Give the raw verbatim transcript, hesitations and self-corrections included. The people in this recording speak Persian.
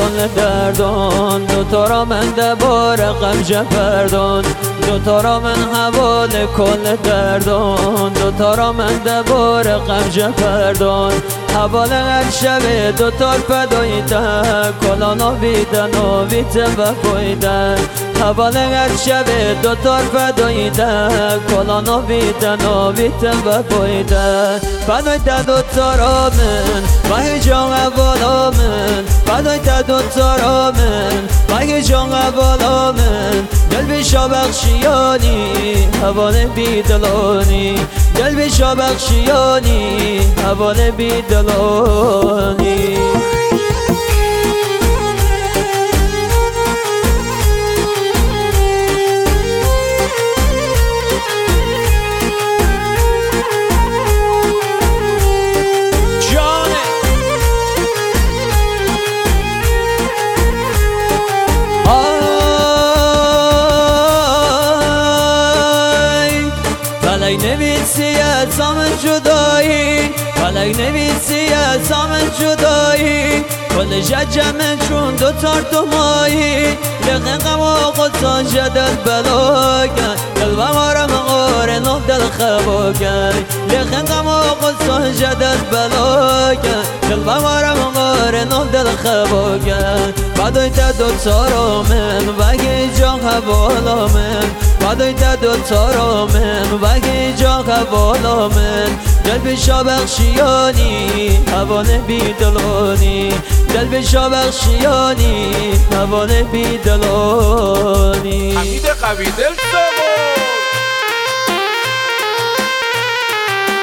کل دردان، دوتا را من دبار غم جپردان، دوتا را من حوال کل دردان، دوتا را من دبار غم جپردان. حوال هر شب دوتا فدایده، کلا نویده نویده و پایده. حوال هر شب دوتا فدایده، کلا نویده نویده و پایده. فدایده دوتا را من و هجان حوالا من، فدایده دوتا را من و هجان حوالا من. دل بشا بخشیانی حوال بیدلانی، دل بشا بخشیانی حوال بیدلانی. فلک نویسی از آمن جدایی، فلک نویسی از آمن جدایی. کل جمع چون دو تار تو مایی، لقن غم و قصان جدل بلاگن. دل و مارم غار نو دل خواگن، لقن غم و قصان جدل بلاگن. دل و مارم غار نو دل خواگن. فدایده دوتا را من و هجان حوالا من، فدایده دوتا را من و هجان حوالا من. دل بشا بخشیانی حوال بیدلانی، دل بشا بخشیانی حوال بیدلانی. حمید قوی دل